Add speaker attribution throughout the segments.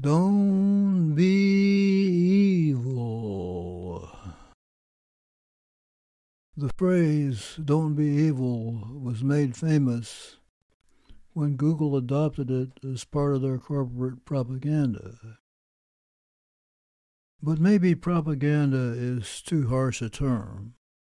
Speaker 1: Don't be evil. The phrase, "don't be evil," was made famous when Google adopted it as part of their corporate propaganda. But maybe propaganda is too harsh a term.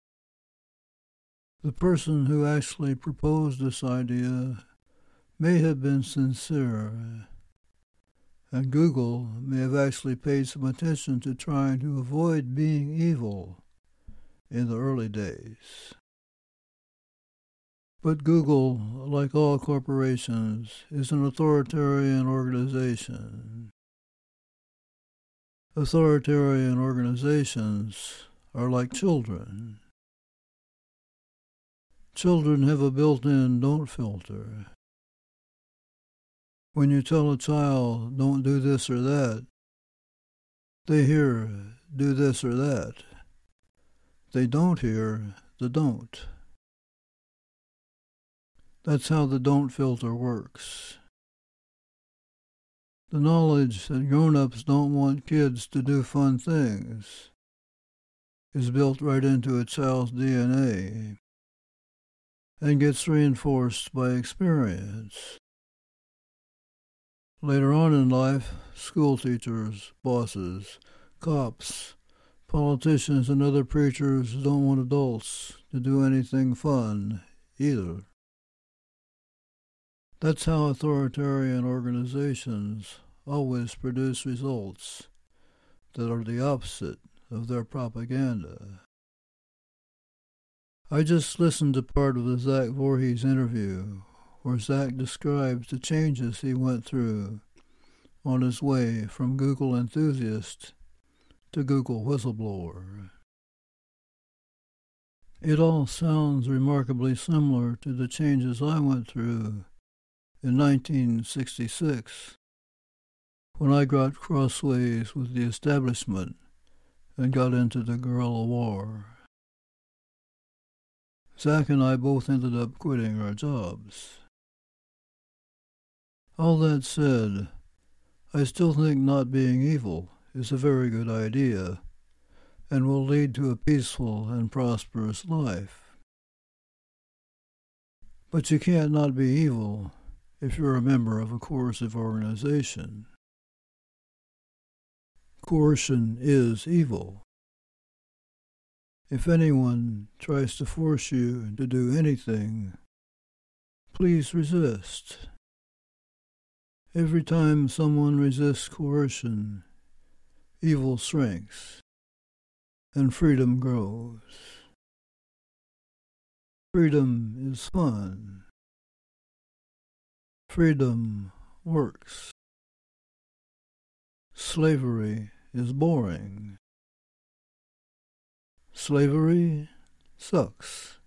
Speaker 1: The person who actually proposed this idea may have been sincere, and Google may have actually paid some attention to trying to avoid being evil in the early days. But Google, like all corporations, is an authoritarian organization. Authoritarian organizations are like children. Children have a built-in don't filter. When you tell a child, "don't do this or that," they hear, "do this or that." They don't hear the don't. That's how the don't filter works. The knowledge that grown-ups don't want kids to do fun things is built right into a child's DNA and gets reinforced by experience. Later on in life, school teachers, bosses, cops, politicians, and other preachers don't want adults to do anything fun either. That's how authoritarian organizations always produce results that are the opposite of their propaganda. I just listened to part of the Zach Voorhees interview where Zach describes the changes he went through on his way from Google enthusiast to Google whistleblower. It all sounds remarkably similar to the changes I went through in 1966 when I got crossways with the establishment and got into the guerrilla war. Zach and I both ended up quitting our jobs. All that said, I still think not being evil is a very good idea and will lead to a peaceful and prosperous life. But you can't not be evil if you're a member of a coercive organization. Coercion is evil. If anyone tries to force you to do anything, please resist. Every time someone resists coercion, evil shrinks and freedom grows. Freedom is fun. Freedom works. Slavery is boring. Slavery sucks.